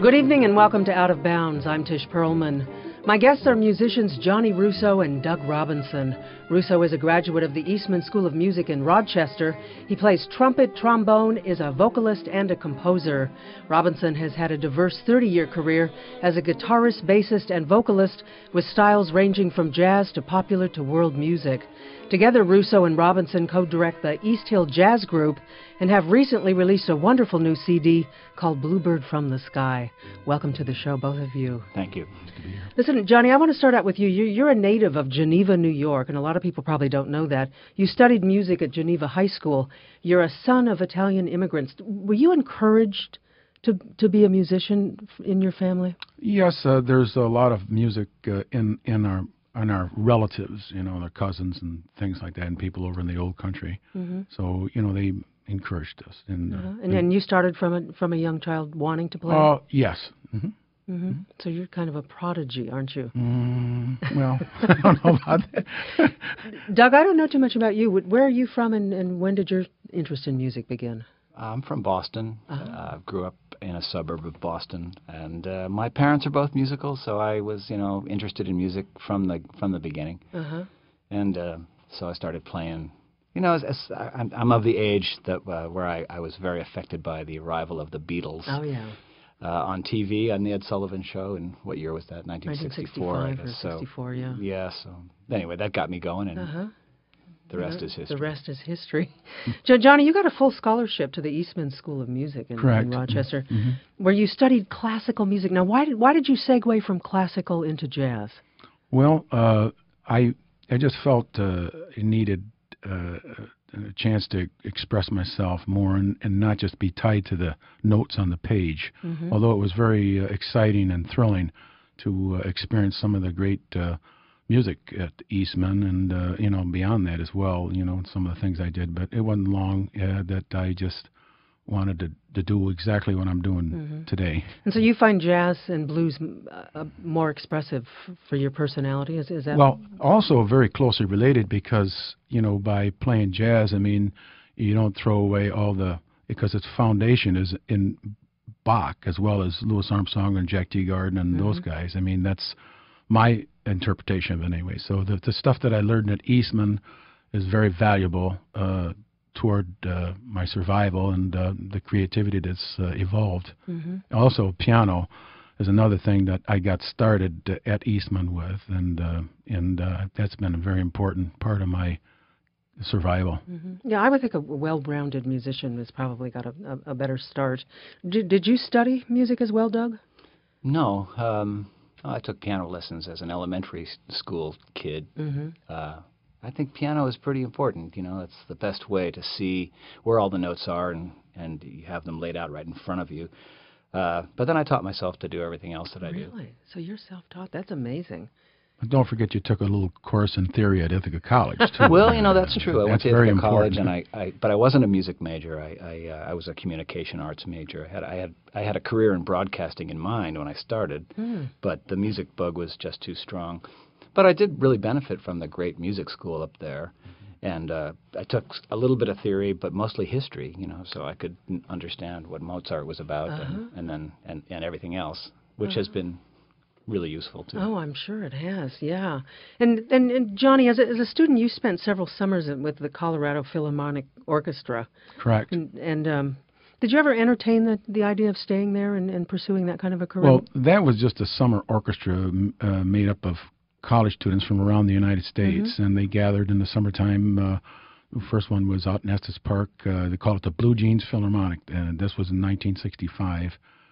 Good evening and welcome to Out of Bounds. I'm Tish Perlman. My guests are musicians Johnny Russo and Doug Robinson. Russo is a graduate of the Eastman School of Music in Rochester. He plays trumpet, trombone, is a vocalist and a composer. Robinson has had a diverse 30-year career as a guitarist, bassist, and vocalist with styles ranging from jazz to popular to world music. Together, Russo and Robinson co-direct the East Hill Jazz Group and have recently released a wonderful new CD called Bluebird from the Sky. Welcome to the show, both of you. Thank you. Listen, Johnny, I want to start out with you. You're a native of Geneva, New York, and a lot of people probably don't know that. You studied music at Geneva High School. You're a son of Italian immigrants. Were you encouraged to be a musician in your family? Yes, there's a lot of music in our relatives, their cousins and things like that, and people over in the old country. Mm-hmm. So, they encouraged us. And you started from a young child wanting to play? Yes. Mm-hmm. Mm-hmm. So you're kind of a prodigy, aren't you? Well, I don't know about that. Doug, I don't know too much about you. Where are you from, and when did your interest in music begin? I'm from Boston. Grew up in a suburb of Boston, and my parents are both musicals, so I was, interested in music from the beginning. Uh-huh. And so I started playing. I'm of the age that where I was very affected by the arrival of the Beatles. Oh yeah. On TV on the Ed Sullivan Show, and what year was that? 1964, I guess. 64, yeah. Yeah. So anyway, that got me going, and the rest is history. The rest is history. Johnny, you got a full scholarship to the Eastman School of Music in Rochester, where you studied classical music. Now, why did you segue from classical into jazz? Well, I just felt it needed a chance to express myself more and not just be tied to the notes on the page. Mm-hmm. Although it was very exciting and thrilling to experience some of the great music at Eastman and beyond that as well. Some of the things I did, but it wasn't long that I just wanted to do exactly what I'm doing today. And so you find jazz and blues more expressive for your personality? Is that? Well, also very closely related because, by playing jazz, you don't throw away because its foundation is in Bach as well as Louis Armstrong and Jack Teagarden and those guys. That's my interpretation of it anyway. So the stuff that I learned at Eastman is very valuable toward my survival and the creativity that's evolved. Mm-hmm. Also, piano is another thing that I got started at Eastman with, and that's been a very important part of my survival. Mm-hmm. Yeah, I would think a well-rounded musician has probably got a better start. Did you study music as well, Doug? No. I took piano lessons as an elementary school kid. Mm-hmm. I think piano is pretty important. It's the best way to see where all the notes are, and you have them laid out right in front of you. But then I taught myself to do everything else that I do. Really? So you're self-taught? That's amazing. But don't forget you took a little course in theory at Ithaca College, too. Well, that's true. I went to Ithaca College, and but I wasn't a music major. I was a communication arts major. I had a career in broadcasting in mind when I started, but the music bug was just too strong. But I did really benefit from the great music school up there, and I took a little bit of theory, but mostly history, so I could understand what Mozart was about and everything else, which has been really useful too. Oh, I'm sure it has, yeah. And Johnny, as a student, you spent several summers with the Colorado Philharmonic Orchestra. Correct. And did you ever entertain the idea of staying there and pursuing that kind of a career? Well, that was just a summer orchestra made up of college students from around the United States, and they gathered in the summertime. The first one was out in Estes Park. They called it the Blue Jeans Philharmonic, and this was in 1965.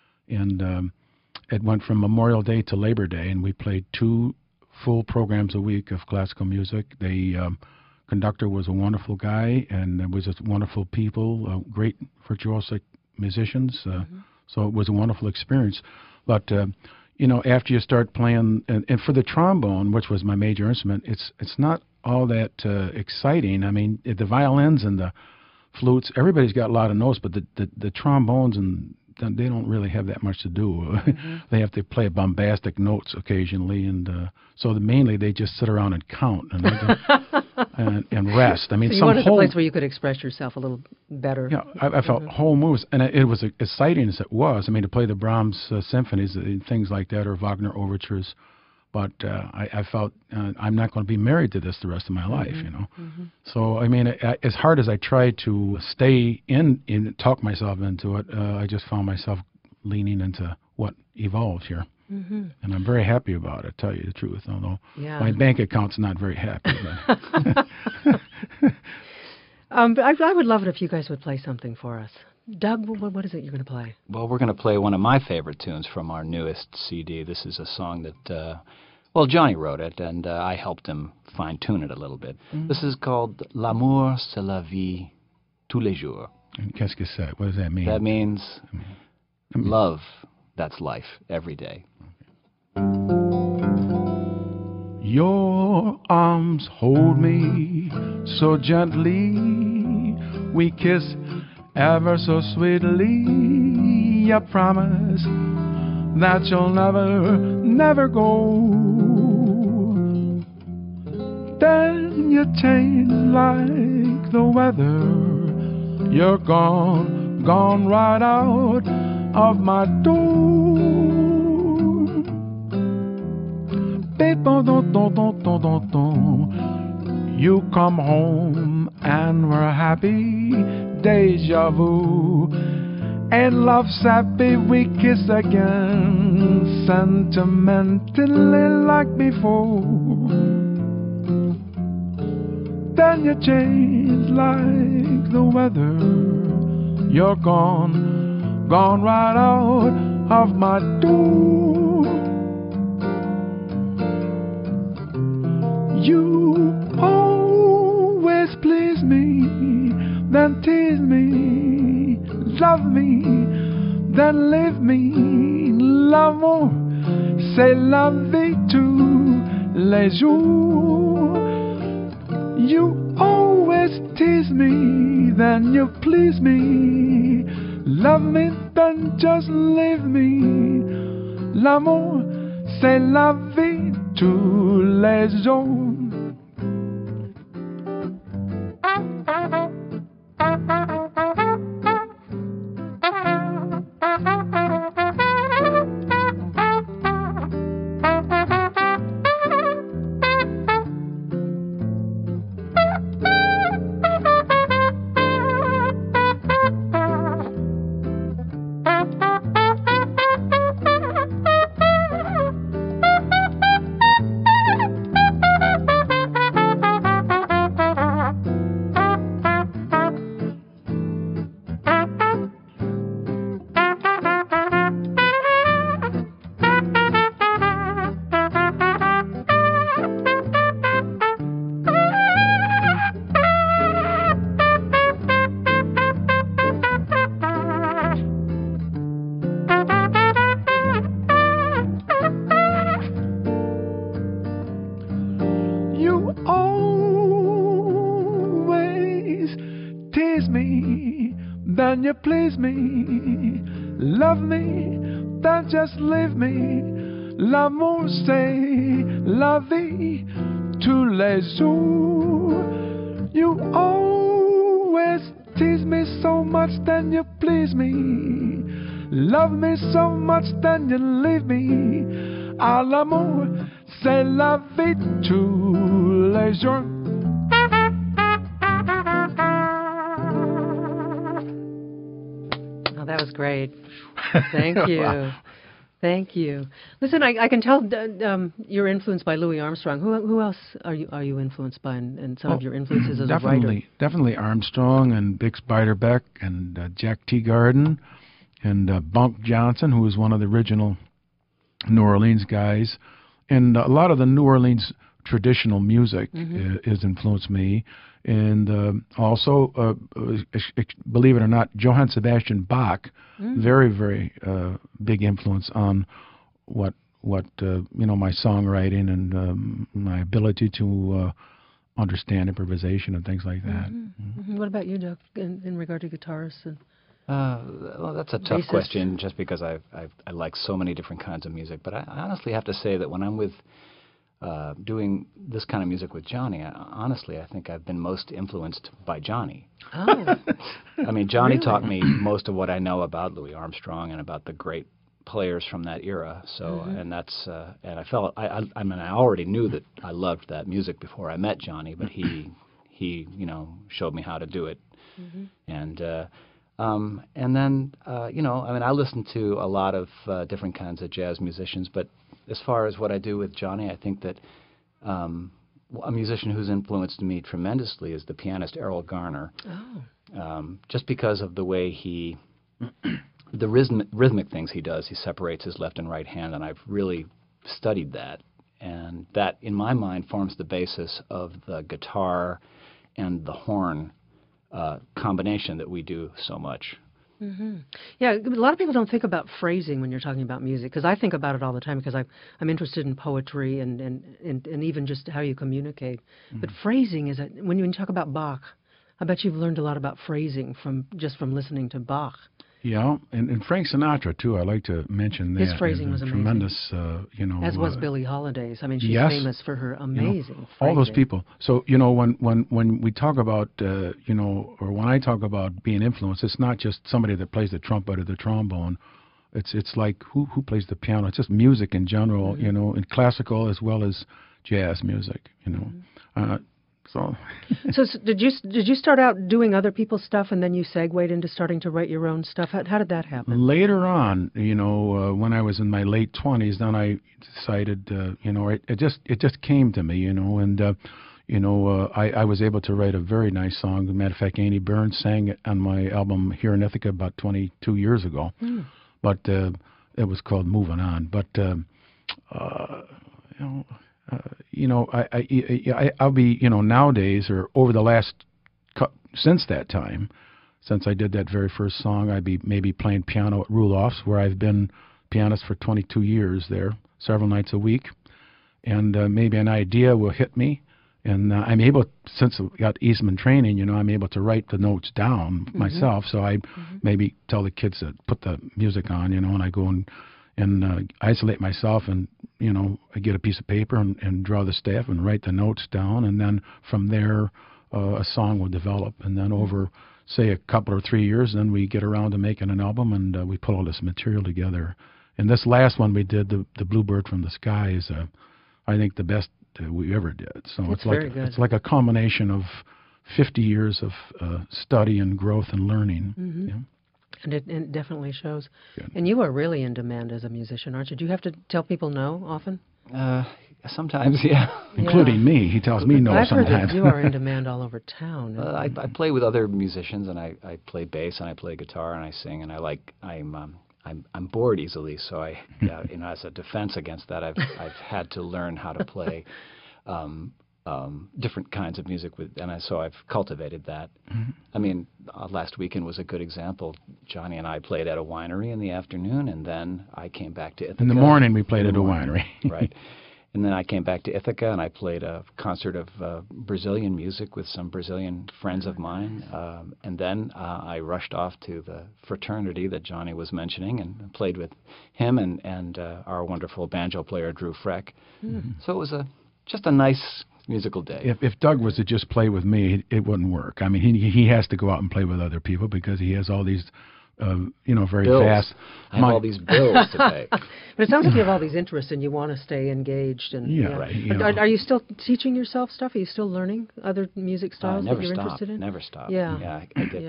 And it went from Memorial Day to Labor Day, and we played 2 full programs a week of classical music. The conductor was a wonderful guy, and it was just wonderful people, great virtuosic musicians. So it was a wonderful experience. But after you start playing, and for the trombone, which was my major instrument, it's not all that exciting. The violins and the flutes, everybody's got a lot of notes, but the trombones and they don't really have that much to do. They have to play bombastic notes occasionally, and so mainly they just sit around and count and rest. I mean, so you wanted a place where you could express yourself a little better. Yeah, I felt whole moves, and it was exciting as it was. I mean, to play the Brahms symphonies and things like that, or Wagner overtures. But I felt I'm not going to be married to this the rest of my life, you know. So, I mean, as hard as I tried to stay in and talk myself into it, I just found myself leaning into what evolved here. And I'm very happy about it, tell you the truth, although my bank account's not very happy. But I would love it if you guys would play something for us. Doug, what is it you're going to play? Well, we're going to play one of my favorite tunes from our newest CD. This is a song that, Johnny wrote it, and I helped him fine-tune it a little bit. This is called L'amour, c'est la vie, tous les jours. Qu'est-ce que c'est? What does that mean? That means love, that's life, every day. Your arms hold me so gently, we kiss ever so sweetly. I promise that you'll never go. Then you change like the weather. You're gone right out of my door. You come home and we're happy. Deja vu, and love's happy, we kiss again, sentimentally like before. Then you change like the weather. You're gone right out of my door. You always please me, then tease me, love me, then leave me. L'amour, c'est la vie tous les jours. You always tease me, then you please me, love me, then just leave me. L'amour, c'est la vie tous les jours. Then you please me, love me, then just leave me. L'amour c'est la vie tous les jours. You always tease me so much, then you please me. Love me so much, then you leave me. Ah, l'amour c'est la vie tous les jours. That was great. Thank you. Wow. Thank you. Listen, I can tell you're influenced by Louis Armstrong. Who else are you influenced by, and some of your influences as a writer? Definitely Armstrong and Bix Beiderbecke and Jack Teagarden and Bunk Johnson, who was one of the original New Orleans guys. And a lot of the New Orleans traditional music has influenced me. And also, believe it or not, Johann Sebastian Bach, very, very big influence on what my songwriting and my ability to understand improvisation and things like that. What about you, Doug, in regard to guitarists Well, that's a tough question, just because I like so many different kinds of music. But I honestly have to say that when I'm with doing this kind of music with Johnny, honestly, I think I've been most influenced by Johnny. Oh. I mean, Johnny Really? taught me most of what I know about Louis Armstrong and about the great players from that era. So, and that's and I felt I mean, I already knew that I loved that music before I met Johnny, but he showed me how to do it. And then, I mean, I listen to a lot of different kinds of jazz musicians, but as far as what I do with Johnny, I think that a musician who's influenced me tremendously is the pianist Errol Garner. Oh. Just because of the way the rhythmic things he does. He separates his left and right hand, and I've really studied that. And that, in my mind, forms the basis of the guitar and the horn combination that we do so much. Yeah, a lot of people don't think about phrasing when you're talking about music, because I think about it all the time, because I'm interested in poetry and even just how you communicate. But phrasing is when you talk about Bach, I bet you've learned a lot about phrasing from listening to Bach. Yeah, and Frank Sinatra too. I like to mention that. His phrasing was amazing. Tremendous, As was Billie Holiday's. I mean, she's yes, famous for her amazing phrasing. all those people. So when we talk about or when I talk about being influenced, it's not just somebody that plays the trumpet or the trombone. It's like who plays the piano. It's just music in general, in classical as well as jazz music. So did you start out doing other people's stuff and then you segued into starting to write your own stuff? How did that happen? Later on, when I was in my late 20s, then I decided, it just came to me, and I was able to write a very nice song. As a matter of fact, Annie Burns sang it on my album Here in Ithaca about 22 years ago. But it was called Moving On. But I'll be, nowadays or over the last, since that time, since I did that very first song, I'd be maybe playing piano at Rulof's, where I've been pianist for 22 years there, several nights a week. And maybe an idea will hit me. And I'm able, since I got Eastman training, I'm able to write the notes down myself. So I maybe tell the kids to put the music on, and I go and isolate myself, and I get a piece of paper and draw the staff and write the notes down, and then from there a song will develop, and then over say a couple or 3 years, then we get around to making an album, and we put all this material together. And this last one we did, the Bluebird from the Sky, is I think the best we ever did. So it's like a combination of 50 years of study and growth and learning. And it definitely shows. Good. And you are really in demand as a musician, aren't you? Do you have to tell people no often? Sometimes, yeah. Including me. He tells me no I've sometimes. heard that you are in demand all over town. I play with other musicians, and I play bass, and I play guitar, and I sing, and I'm bored easily, so as a defense against that, I've had to learn how to play different kinds of music so I've cultivated that. I mean, last weekend was a good example. Johnny and I played at a winery in the afternoon, and then I came back to Ithaca. In the morning, we played at a winery. Right. And then I came back to Ithaca, and I played a concert of Brazilian music with some Brazilian friends of mine. And then I rushed off to the fraternity that Johnny was mentioning and played with him and our wonderful banjo player, Drew Freck. So it was just a nice musical day. If Doug was to just play with me, it wouldn't work. I mean, he has to go out and play with other people because he has all these, very bills. fast. I have all these bills to pay. But it sounds like you have all these interests and you want to stay engaged. And Right. Are you still teaching yourself stuff? Are you still learning other music styles that you're interested in? Never stop. Yeah.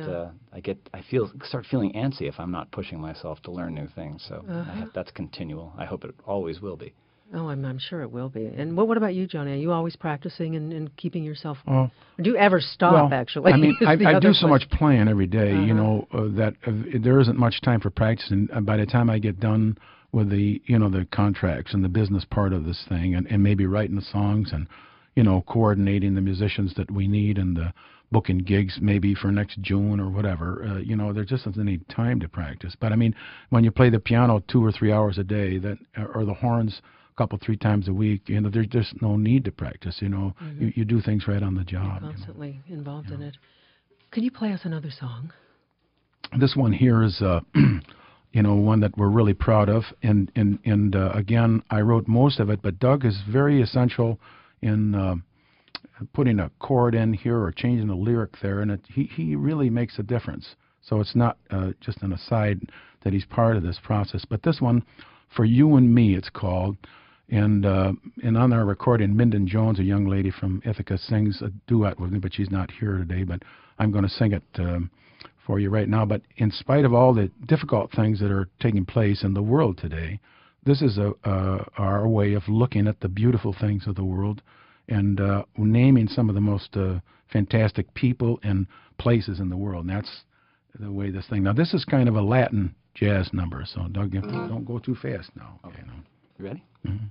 I start feeling antsy if I'm not pushing myself to learn new things. So that's continual. I hope it always will be. Oh, I'm sure it will be. And what about you, Johnny? Are you always practicing and keeping yourself? Or do you ever stop? Actually, I mean, I do so much playing every day. That there isn't much time for practice. And by the time I get done with the contracts and the business part of this thing, and maybe writing the songs and coordinating the musicians that we need and the booking gigs maybe for next June or whatever, there just isn't any time to practice. But I mean, when you play the piano 2 or 3 hours a day, or the horns a couple, 3 times a week, there's just no need to practice. You do things right on the job. You're constantly involved in it. Could you play us another song? this one here is, one that we're really proud of. And again, I wrote most of it, but Doug is very essential in putting a chord in here or changing a lyric there, and he really makes a difference. So it's not just an aside that he's part of this process. But this one, For You and Me, it's called. And on our recording, Minden Jones, a young lady from Ithaca, sings a duet with me, but she's not here today. But I'm going to sing it for you right now. But in spite of all the difficult things that are taking place in the world today, this is our way of looking at the beautiful things of the world and naming some of the most fantastic people and places in the world. And that's the way this thing. Now, this is kind of a Latin jazz number, so Doug, don't go too fast now. Okay. You ready? Mm-hmm.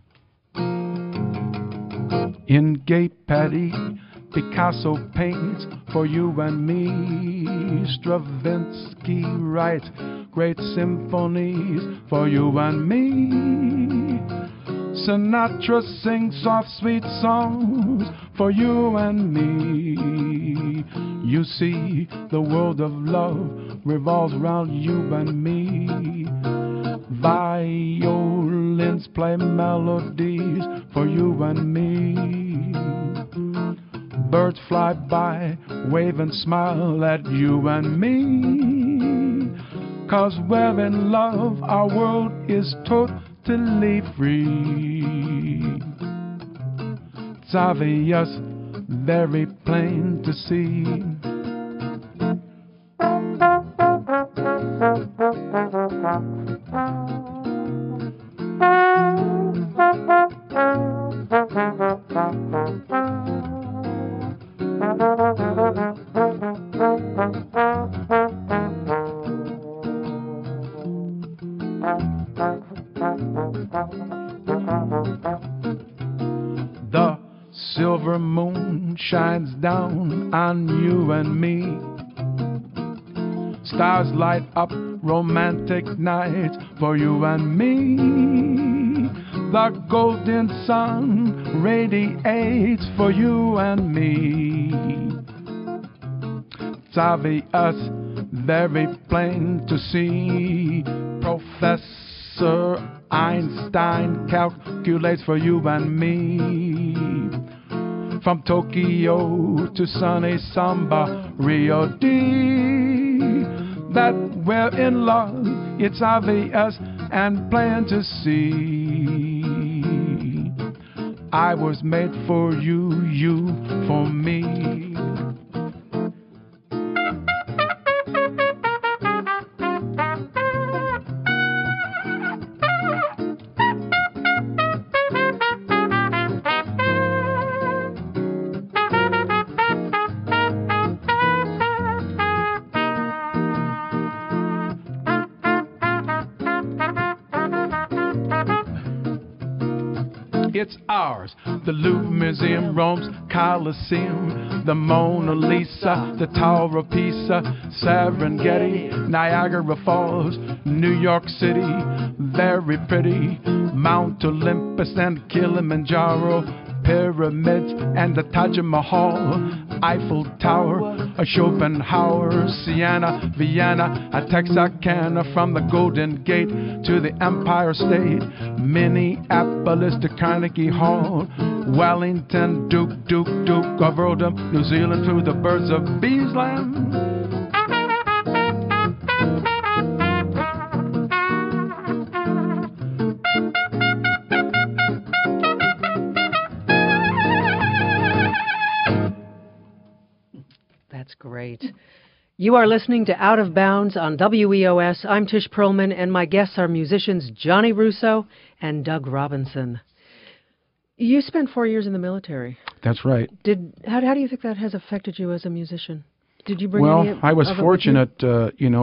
In gay Paris, Picasso paints for you and me. Stravinsky writes great symphonies for you and me. Sinatra sings soft, sweet songs for you and me. You see, the world of love revolves around you and me. Violins play melodies for you and me. Birds fly by, wave and smile at you and me. 'Cause we're in love, our world is totally free. It's obvious, very plain to see. The silver moon shines down on you and me. Stars light up romantic nights for you and me. The golden sun radiates for you and me. It's obvious, very plain to see. Professor Einstein calculates for you and me. From Tokyo to sunny Samba, Rio de, that we're in love, it's obvious and plain to see. I was made for you, you for me. It's ours. The Louvre Museum, Rome's Colosseum, the Mona Lisa, the Tower of Pisa, Serengeti, Niagara Falls, New York City, very pretty, Mount Olympus and Kilimanjaro, pyramids and the Taj Mahal, Eiffel Tower, a Schopenhauer, Siena, Vienna, a Texarkana, from the Golden Gate to the Empire State, Minneapolis to Carnegie Hall, Wellington, Duke of Earldom, New Zealand to the Birds of Beesland. That's great. You are listening to Out of Bounds on WEOS. I'm Tish Perlman, and my guests are musicians Johnny Russo and Doug Robinson. You spent 4 years in the military. That's right. How do you think that has affected you as a musician? Did you bring Well, any I was of fortunate, in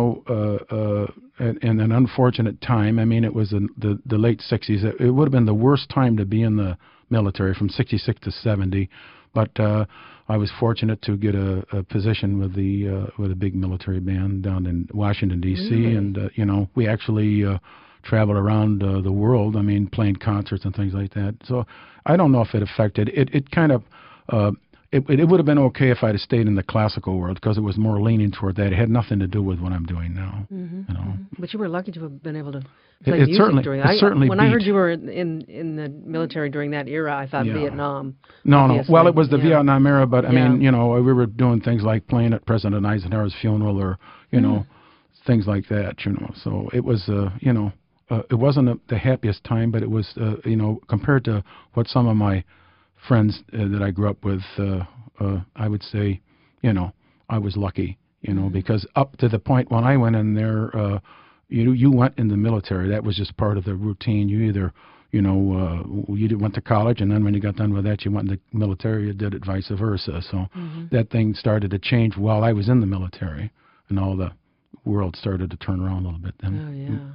an unfortunate time. I mean, it was the late 60s. It would have been the worst time to be in the military, from 66 to 70. But I was fortunate to get a position with a big military band down in Washington, D.C. Really? And, we actually traveled around the world, playing concerts and things like that. So I don't know if it affected. It kind of it would have been okay if I'd have stayed in the classical world because it was more leaning toward that. It had nothing to do with what I'm doing now. You know. But you were lucky to have been able to play music during that. When I heard you were in the military during that era, I thought Vietnam. No. Well, it was the Vietnam era, but I mean, you know, we were doing things like playing at President Eisenhower's funeral, or you know, things like that. You know, so it was, you know, it wasn't the happiest time, but it was, you know, compared to what some of my friends that I grew up with, I would say, you know, I was lucky, you know, because up to the point when I went in there, you went in the military. That was just part of the routine. You either, you know, you went to college, and then when you got done with that, you went in the military. You did it vice versa. So that thing started to change while I was in the military, and all the world started to turn around a little bit then.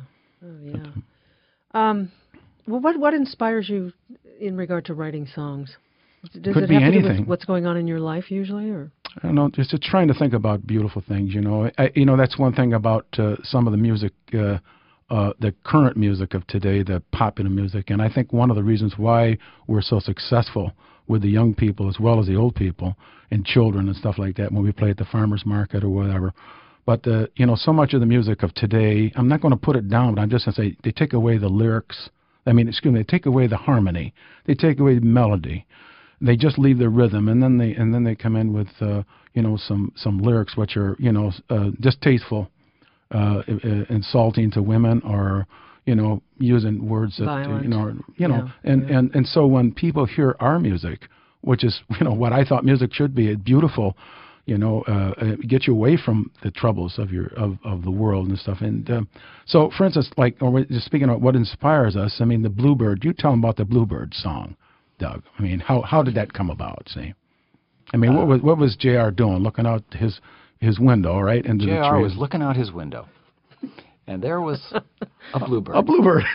Well, what inspires you in regard to writing songs? Does Could it be have to anything. do with what's going on in your life usually, or? I don't know, just trying to think about beautiful things. You know, you know, that's one thing about some of the music, the current music of today, the popular music, and I think one of the reasons why we're so successful with the young people as well as the old people and children and stuff like that when we play at the farmers market or whatever. But you know, so much of the music of today, I'm not going to put it down, but I'm just going to say they take away the lyrics. I mean, excuse me, they take away the harmony. They take away the melody. They just leave the rhythm, and then they come in with you know, some lyrics which are, you know, distasteful, insulting to women, or you know, using words that violent. you know, and so when people hear our music, which is, you know, what I thought music should be, beautiful, you know, get you away from the troubles of the world and stuff. And so, for instance, like, just speaking of what inspires us, I mean, the Bluebird. You tell them about the Bluebird song, Doug. I mean, how did that come about? See, I mean, what was J.R. doing, looking out his window, right, into the trees? J.R. was looking out his window, and there was a bluebird. A bluebird.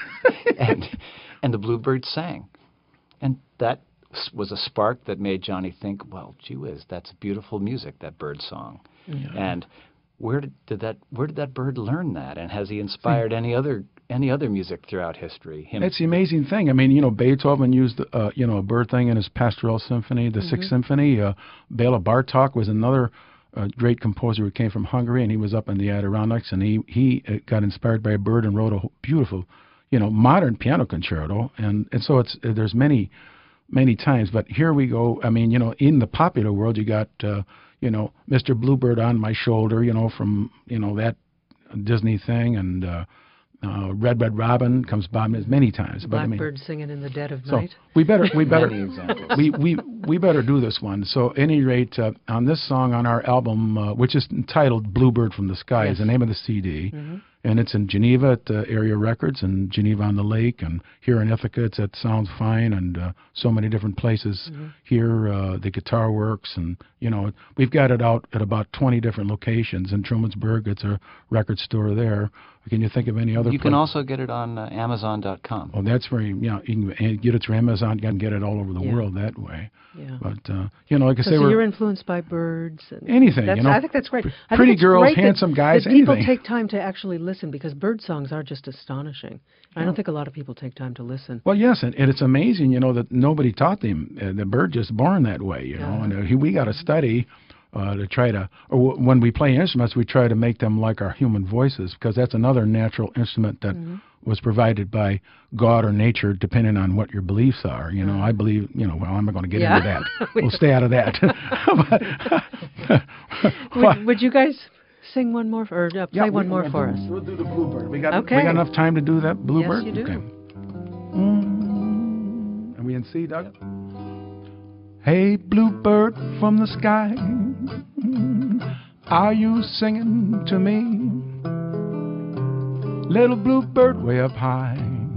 and the bluebird sang, and that was a spark that made Johnny think, well, gee whiz, that's beautiful music, that bird song. And where did that bird learn that? And has he inspired any other music throughout history? That's the amazing thing. I mean, you know, Beethoven used you know, a bird thing in his Pastoral Symphony, the Sixth Symphony. Bela Bartok was another great composer who came from Hungary, and he was up in the Adirondacks, and he got inspired by a bird and wrote a beautiful, you know, modern piano concerto. And so there's many times, but here we go. I mean, you know, in the popular world, you got, you know, Mr. Bluebird on My Shoulder, you know, from, you know, that Disney thing, and Red Red Robin comes by many times. Blackbird singing in the dead of night. We better many examples. we better do this one. So, at any rate, on this song on our album, which is entitled "Bluebird from the Sky," is the name of the CD. And it's in Geneva at Area Records, and Geneva on the Lake, and here in Ithaca it's at Sounds Fine, and so many different places. Here, the Guitar Works, and you know, we've got it out at about 20 different locations. In Trumansburg, it's a record store there. Can you think of any other? You can also get it on Amazon.com. Oh, that's very, you can get it through Amazon. You can get it all over the world that way. But you know, like I say, so you're influenced by birds and anything. You know, I think that's great. Pretty girls, handsome guys, that people anything. take time to actually listen, because bird songs are just astonishing. I don't think a lot of people take time to listen. Well, yes, and it's amazing, you know, that nobody taught them. The bird just born that way, you know. And we got to study to try to, or when we play instruments, we try to make them like our human voices, because that's another natural instrument that was provided by God or nature, depending on what your beliefs are. You know, I believe, you know, well, I'm not going to get into that. We'll stay out of that. Would you guys sing one more, or play one more for us? We'll do the Bluebird. We got enough time to do that Bluebird? Yes, you do. Okay. Are we in C, Doug? Yep. Hey, bluebird from the sky, are you singing to me? Little bluebird way up high,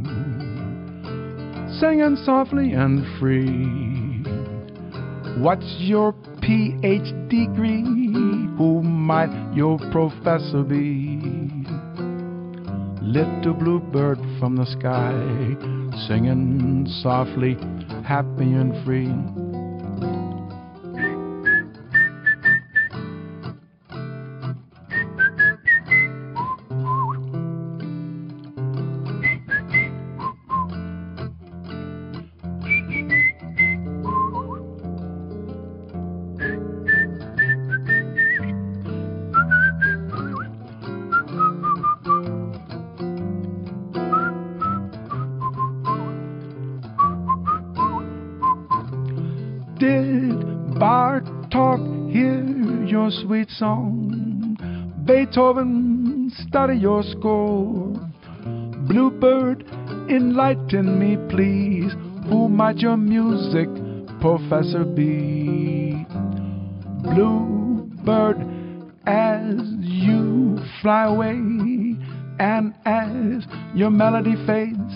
singing softly and free. What's your PhD degree? Who might your professor be? Little bluebird from the sky, singing softly, happy and free. talk, hear your sweet song. Beethoven, study your score. Bluebird, enlighten me, please. Who might your music professor be? Bluebird, as you fly away, and as your melody fades,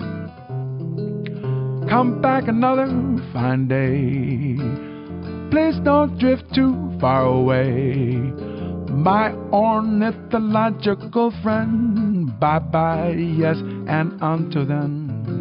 come back another fine day. Please don't drift too far away, my ornithological friend. Bye-bye, yes, and until then.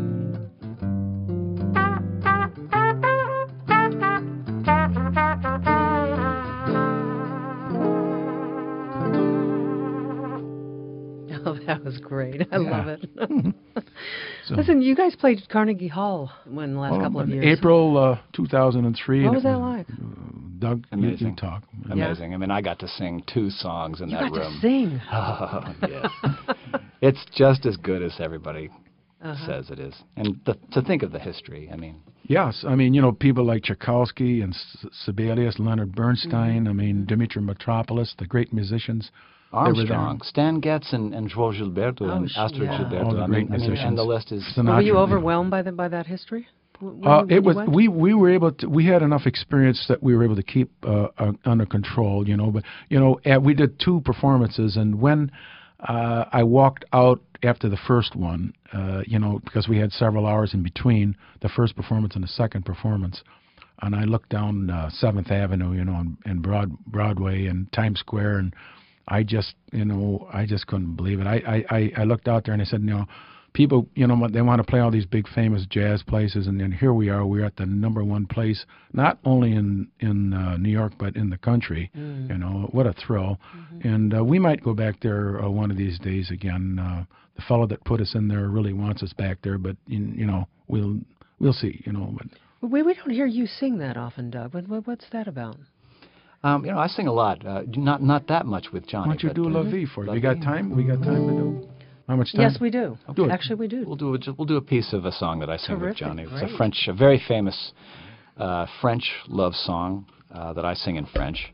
Oh, that was great. I love it. Listen, you guys played Carnegie Hall in the last couple of years. April 2003. What was that like? Doug, amazing. you talk. Amazing. Yeah. I mean, I got to sing 2 songs in that room. You got to sing. Oh, yes. It's just as good as everybody says it is. And to think of the history, I mean. Yes, I mean, people like Tchaikovsky and Sibelius, Leonard Bernstein, I mean, Dimitri Mitropoulos, the great musicians. Armstrong, Stan Getz, and João Gilberto, and Astrid Gilberto. All the great musicians. And the list is. Were you overwhelmed by that history? It was. We were able to. We had enough experience that we were able to keep under control. But we did 2 performances, and when I walked out after the first one, because we had several hours in between the first performance and the second performance, and I looked down 7th Avenue, and Broadway and Times Square, and I just couldn't believe it. I looked out there and I said, people, they want to play all these big famous jazz places, and then here we are. We're at the #1 place, not only in New York but in the country. What a thrill! And we might go back there one of these days again. The fellow that put us in there really wants us back there, but we'll see. But we don't hear you sing that often, Doug. What's that about? I sing a lot. Not that much with Johnny. Why don't you do La Vie for us? We got time? We got time to do? How much time? Yes, we do. Okay. Actually, we do. We'll do a piece of a song that I sing with Johnny. Great. It's a very famous French love song that I sing in French.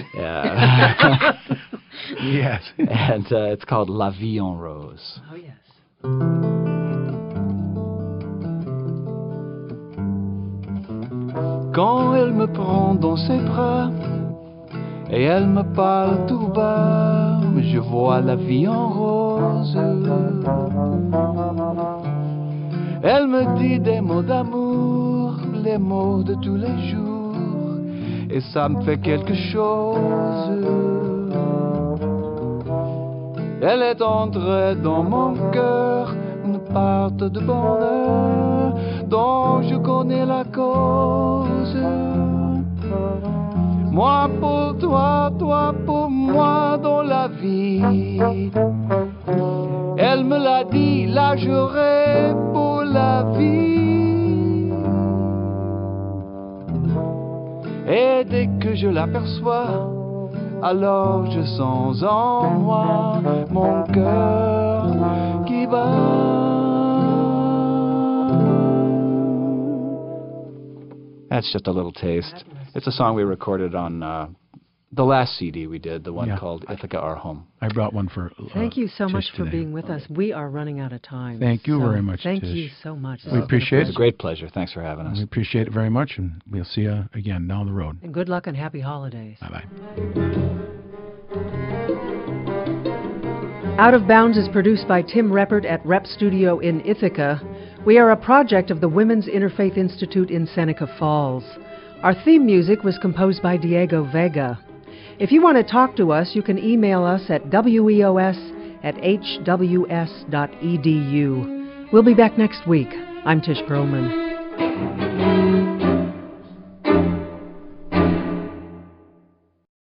Yes. And it's called La Vie en Rose. Oh, yes. Quand elle me prend dans ses bras et elle me parle tout bas, je vois la vie en rose. Elle me dit des mots d'amour, les mots de tous les jours, et ça me fait quelque chose. Elle est entrée dans mon cœur, une part de bonheur dont je connais la cause. Moi pour toi, toi pour moi dans la vie. Elle me l'a dit, la juré pour la vie. Et dès que je l'aperçois, alors je sens en moi mon cœur qui bat. That's just a little taste. It's a song we recorded on the last CD we did, the one called Ithaca Our Home. I brought one for Thank you so much for today. being with us. We are running out of time. Thank you very much, Thank Tish. you so much. We appreciate it. It's a great pleasure. Thanks for having us. We appreciate it very much, and we'll see you again down the road. And good luck and happy holidays. Bye-bye. Out of Bounds is produced by Tim Reppert at Rep Studio in Ithaca. We are a project of the Women's Interfaith Institute in Seneca Falls. Our theme music was composed by Diego Vega. If you want to talk to us, you can email us at weos@hws.edu. We'll be back next week. I'm Tish Perlman.